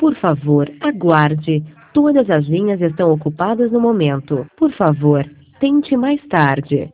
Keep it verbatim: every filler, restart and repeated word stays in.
Por favor, aguarde. Todas as linhas estão ocupadas no momento. Por favor, tente mais tarde.